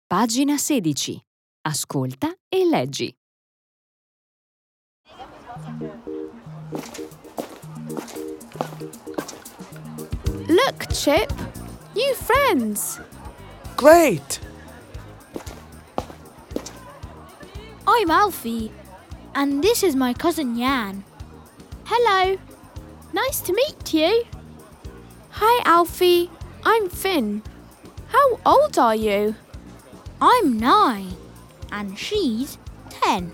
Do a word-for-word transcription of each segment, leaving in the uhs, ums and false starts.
Pagina sedici. Ascolta e leggi. Look, Chip! New friends! Great! I'm Alfie, and this is my cousin Jan. Hello! Nice to meet you! Hi, Alfie. I'm Finn. How old are you? I'm nine, and she's ten.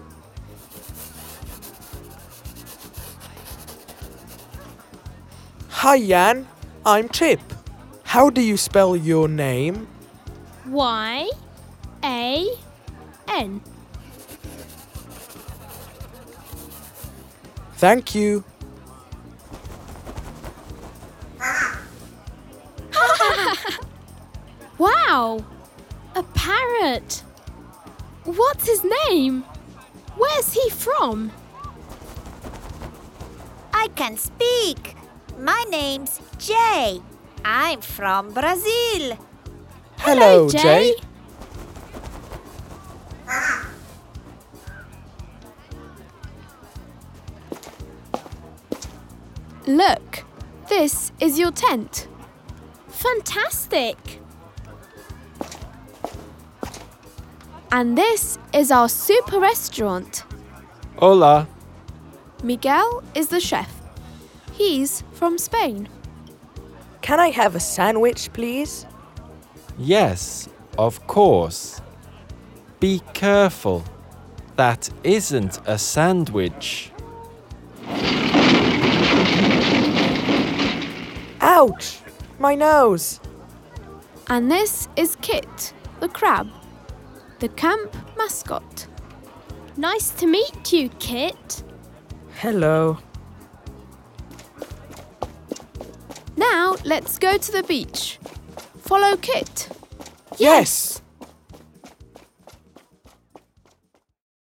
Hi, Jan. I'm Chip. How do you spell your name? Y A N. Thank you. Wow! A parrot! What's his name? Where's he from? I can speak. My name's Jay. I'm from Brazil. Hello, Jay. Jay. Look, this is your tent. Fantastic! And this is our super restaurant. Hola. Miguel is the chef. He's from Spain. Can I have a sandwich, please? Yes, of course. Be careful. That isn't a sandwich. Ouch! My nose! And this is Kit, the crab, the camp mascot. Nice to meet you, Kit. Hello. Now let's go to the beach. Follow Kit. Yes.